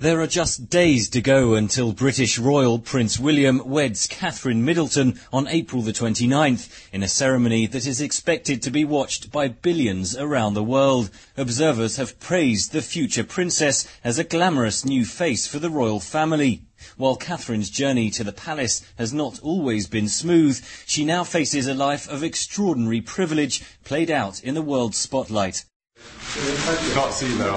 There are just days to go until British royal Prince William weds Catherine Middleton on April the 29th, in a ceremony that is expected to be watched by billions around the world. Observers have praised the future princess as a glamorous new face for the royal family. While Catherine's journey to the palace has not always been smooth, she now faces a life of extraordinary privilege played out in the world's spotlight. Can't see though,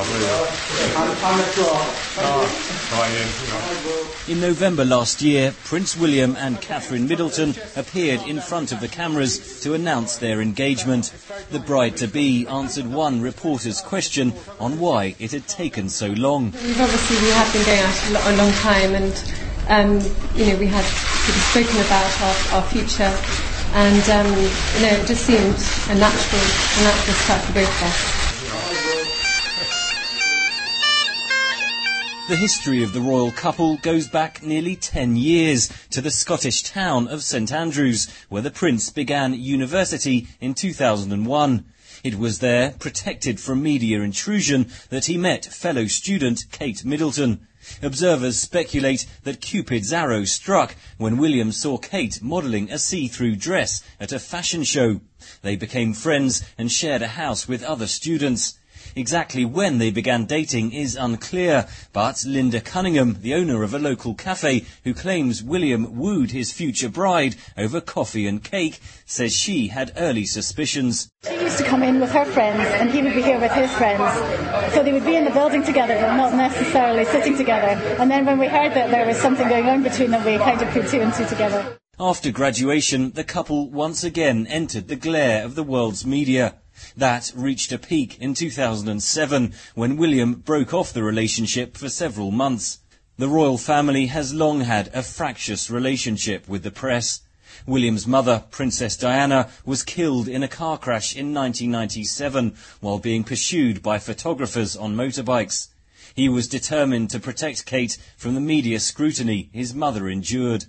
In November last year, Prince William and Catherine Middleton appeared in front of the cameras to announce their engagement. The bride-to-be answered one reporter's question on why it had taken so long. We have been going out a long time, and we had sort of spoken about our future, and it just seemed a natural step for both of us. The history of the royal couple goes back nearly 10 years to the Scottish town of St Andrews, where the prince began university in 2001. It was there, protected from media intrusion, that he met fellow student Kate Middleton. Observers speculate that Cupid's arrow struck when William saw Kate modelling a see-through dress at a fashion show. They became friends and shared a house with other students. Exactly when they began dating is unclear, but Linda Cunningham, the owner of a local cafe who claims William wooed his future bride over coffee and cake, says she had early suspicions. She used to come in with her friends and he would be here with his friends. So they would be in the building together but not necessarily sitting together. And then when we heard that there was something going on between them, we kind of put two and two together. After graduation, the couple once again entered the glare of the world's media. That reached a peak in 2007 when William broke off the relationship for several months. The royal family has long had a fractious relationship with the press. William's mother, Princess Diana, was killed in a car crash in 1997 while being pursued by photographers on motorbikes. He was determined to protect Kate from the media scrutiny his mother endured.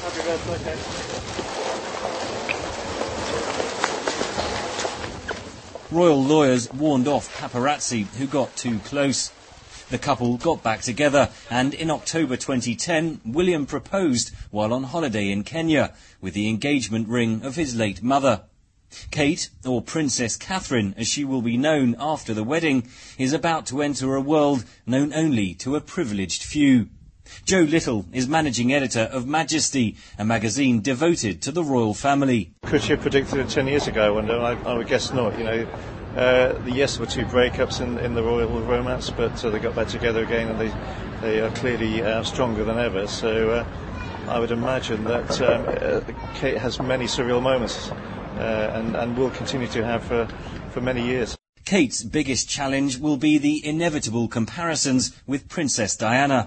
Royal lawyers warned off paparazzi who got too close. The couple got back together, and in October 2010, William proposed while on holiday in Kenya with the engagement ring of his late mother. Kate, or Princess Catherine as she will be known after the wedding, is about to enter a world known only to a privileged few. Joe Little is managing editor of Majesty, a magazine devoted to the royal family. Could she have predicted it 10 years ago? And I would guess not. Yes, there were two breakups in the royal romance, but they got back together again, and they are clearly stronger than ever. So I would imagine that Kate has many surreal moments, and will continue to have for many years. Kate's biggest challenge will be the inevitable comparisons with Princess Diana.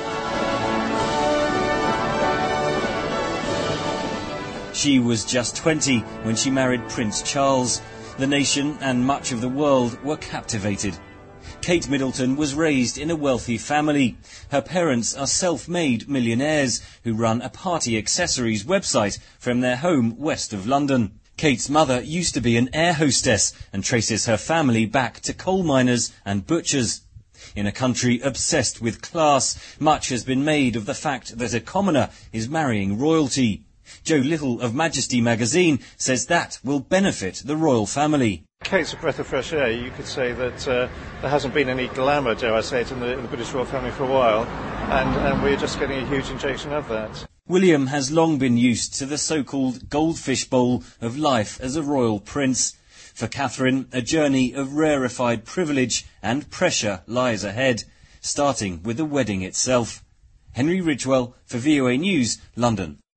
She was just 20 when she married Prince Charles. The nation and much of the world were captivated. Kate Middleton was raised in a wealthy family. Her parents are self-made millionaires who run a party accessories website from their home west of London. Kate's mother used to be an air hostess and traces her family back to coal miners and butchers. In a country obsessed with class, much has been made of the fact that a commoner is marrying royalty. Joe Little of Majesty magazine says that will benefit the royal family. Kate's a breath of fresh air. You could say that there hasn't been any glamour, dare I say it, in the British royal family for a while, and we're just getting a huge injection of that. William has long been used to the so-called goldfish bowl of life as a royal prince. For Catherine, a journey of rarefied privilege and pressure lies ahead, starting with the wedding itself. Henry Ridgwell for VOA News, London.